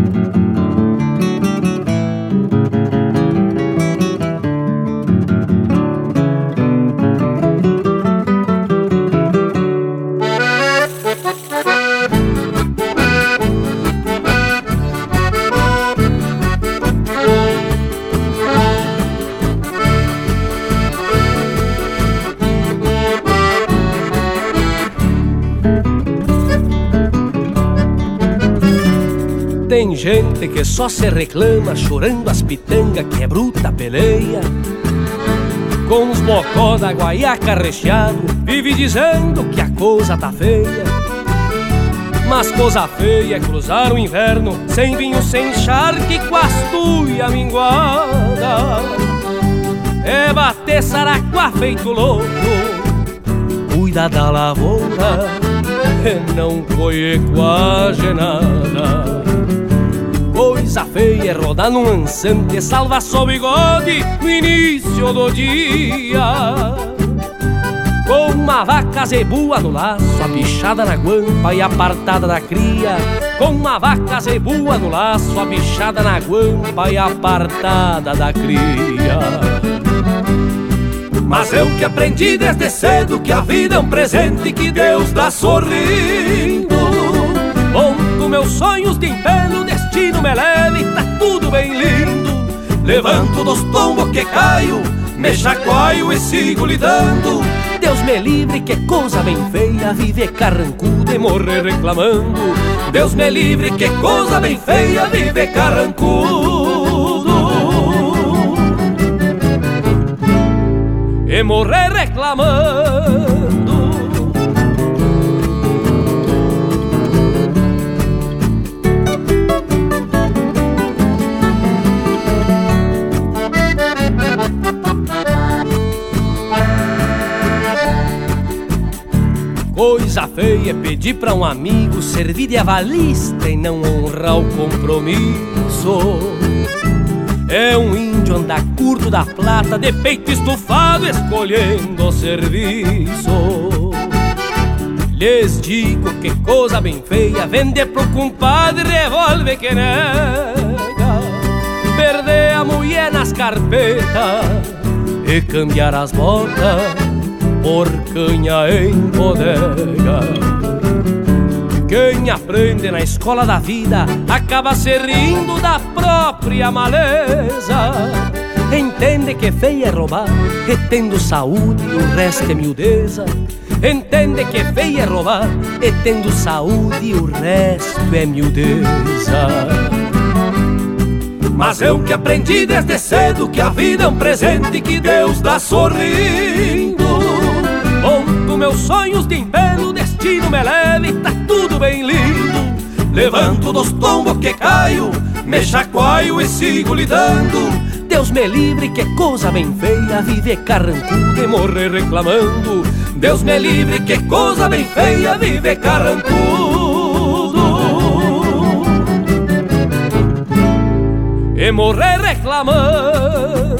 Tem gente que só se reclama chorando as pitangas que é bruta peleia. Com os bocó da guaiaca recheado, vive dizendo que a coisa tá feia. Mas coisa feia é cruzar o inverno sem vinho, sem charque, com as tuia minguada. É bater saraquá feito louco, cuida da lavoura e não colhe quase nada. Coisa feia é rodar num ansante, salva só o bigode no início do dia. Com uma vaca zebua no laço, a bichada na guampa e apartada da cria. Com uma vaca zebua no laço, a bichada na guampa e apartada da cria. Mas eu que aprendi desde cedo que a vida é um presente que Deus dá sorrindo. Conto meus sonhos de pelo, o destino me leva e tá tudo bem lindo. Levanto dos tombos que caio, me chacoalho e sigo lidando. Deus me livre, que coisa bem feia viver carrancudo e morrer reclamando. Deus me livre, que coisa bem feia viver carrancudo e morrer reclamando. Coisa feia é pedir pra um amigo servir de avalista e não honrar o compromisso. É um índio andar curto da plata, de peito estufado, escolhendo o serviço. Lhes digo que coisa bem feia vender pro compadre revólver que nega, perder a mulher nas carpetas e cambiar as botas por canha em bodega. Quem aprende na escola da vida acaba se rindo da própria maleza. Entende que feio é roubar e tendo saúde o resto é miudeza. Entende que feio é roubar e tendo saúde o resto é miudeza. Mas eu que aprendi desde cedo que a vida é um presente que Deus dá sorrindo. Conto meus sonhos de pelo, o destino me leva e tá tudo bem lindo. Levanto dos tombos que caio, me chacoalho e sigo lidando. Deus me livre, que coisa bem feia viver carrancudo e morrer reclamando. Deus me livre, que coisa bem feia viver carrancudo e morrer reclamando.